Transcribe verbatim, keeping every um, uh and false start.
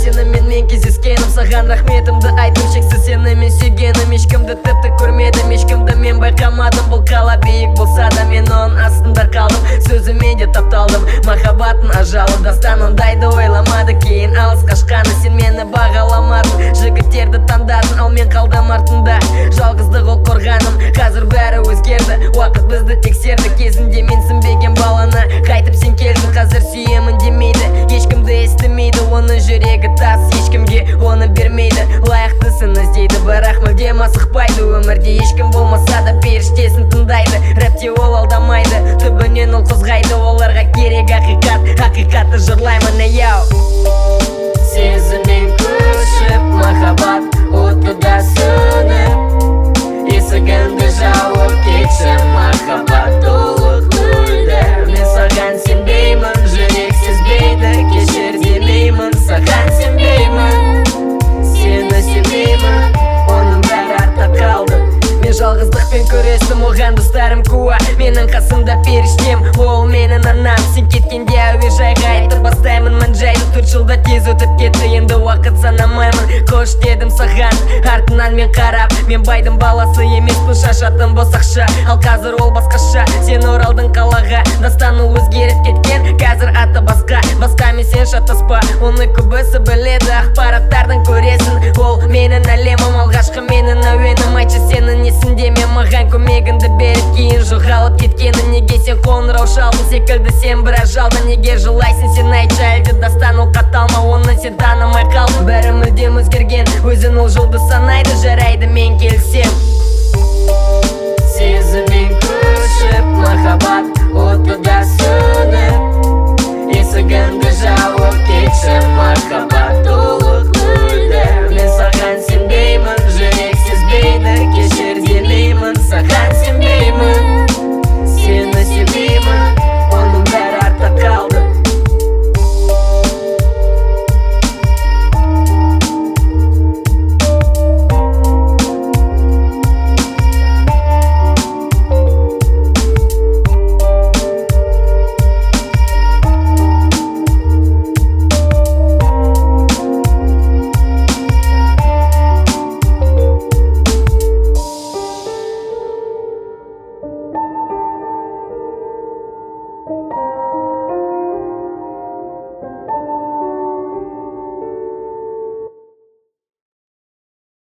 сенімен мен кездескенім, саған рахметімді айтым шексіз. Сені мен сүйгенім, ешкімді тіпті көрмедім, ешкімді мен байқамадым. Бұл қала биік болса да мен оның астында қалдым, сөзіме де тапталдым. Махаббаттың ажалы дастанындайды ойламады, кейін алыс қашқаны сен мені бағаламадың. Жігіттерді таңдадың, ал мен қалдым артында. Жалғыздық ол қорғаным, қазір бәрі өзгерді, уақыт бізді тексерді. Кезінде мен сінбеген баланы қайтып сен келдің, қазір сүйемін демейді, ешкімді естімейді. Оның жүрегі тас, ешкімге оны бермейді. Лайықтысын іздейді, бірақ мүлдем асықпайды. Өмірде ешкім болмаса да періштесін тыңдайды. Рэпте ол алдамайды, түбінен ол қозғайды. Оларға керек ақиқат, ақиқатты жырлаймын, аяу. Сезіммен көшіп махаббат отында сөніп, есігіңді жауып кетші махаббат толық нөлді. Мен саған сенбеймін, жүрек сезбейді, кешір демеймін, саған сенбеймін, сені сүймеймін, оның бәрі артта қалды. Мен жалғыздықпен күрестім, оған достарым куә, менің қасымда періштем, ол менің анам. Сен кеткенде әуежайға айтып бастаймын мән жайды. Төрт жылда тез өтіп кетті, енді уақыт санамаймын. Қош дедім саған, артынан мен қарап, мен байдың баласы емеспін, шашатын бос ақша, ал қазір ол басқаша. Сен оралдың қалаға, дастаны өзгеріп кеткен, қазір аты басқа. Басқа мен сен шатаспа, оны көбісі біледі, ақпараттардан көресің. Ол менің әлемім, алғашқы менің әуенім. Айтшы сенің есінде, мен маған көмегіңді беріп кейін жоғалып кеткені. Неге сен қоңырау шалдың секілді, сен біраз жалды. Неге жылайсың сен, айтшы, әлде дастан ол қаталма, оны сен танымай қалдың. Бәрі мүлдем өзгерген, өзін ол жолды санайды, жарайды мен келсем.